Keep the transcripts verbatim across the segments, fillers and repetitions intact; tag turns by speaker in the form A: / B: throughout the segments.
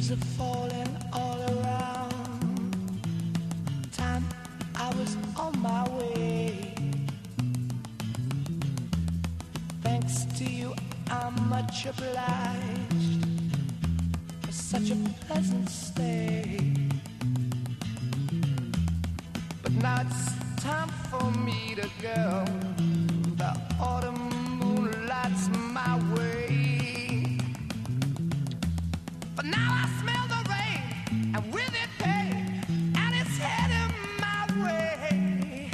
A: Leaves are falling all around. Time I was on my way. Thanks to you, I'm much obliged for such a pleasant stay. But now it's time for me to go. The autumn moon lights my way. But now I smell the rain, and with it pain, and it's heading my way.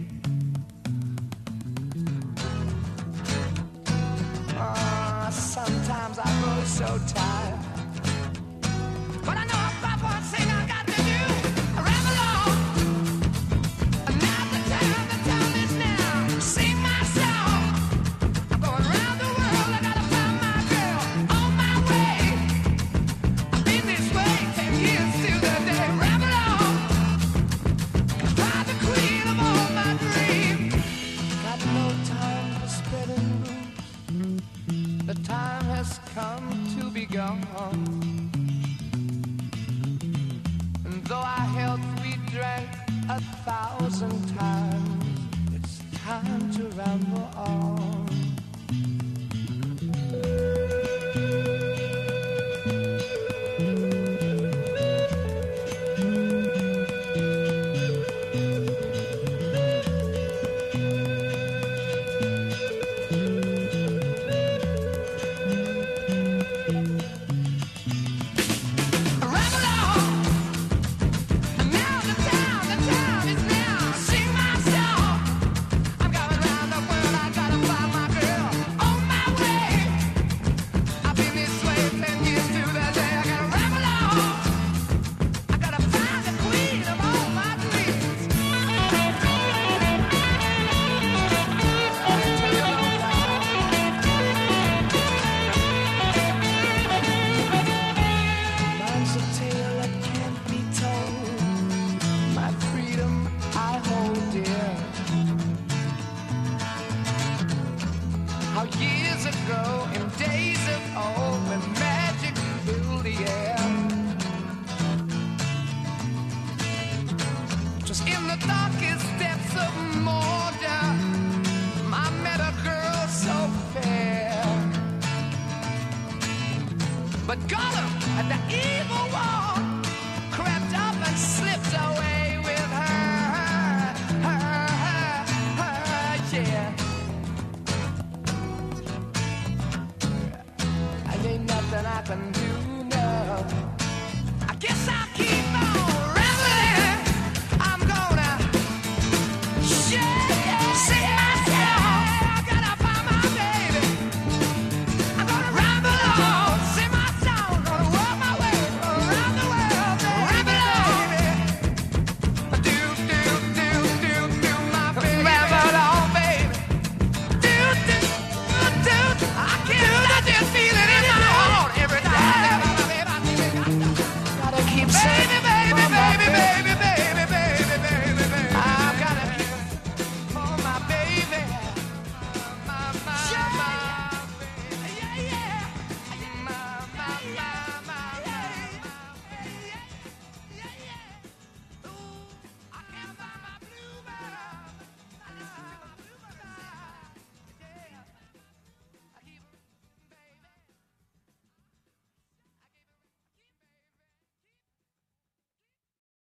A: Uh, sometimes I grow so tired, but I know about one thing I got to do. I ramble on, and now the time, the time is now. Sing my song. I'm going around the world. I gotta find my girl on my way. I've been this way ten years to the day. Ramble on, find the queen of all my dreams. Got no time for spreading rules. The time has come to be gone. And though our health we drank a thousand times, it's time to ramble on. Ramble on, and now the time, the time is now. Sing my song. I'm going round the world. I gotta find my girl on my way. I've been this way ten years to the day. I gotta ramble on. I gotta find the queen of all my dreams. Mine's a tale that can't be told. My freedom I hold dear. How years ago, in days of old, when magic filled the air, just in the darkest depths of Mordor, I met a girl so fair. But Gollum and the evil one crept up and slipped away with her, her, her, her, yeah. And ain't nothing I can do now. I guess I'll keep on.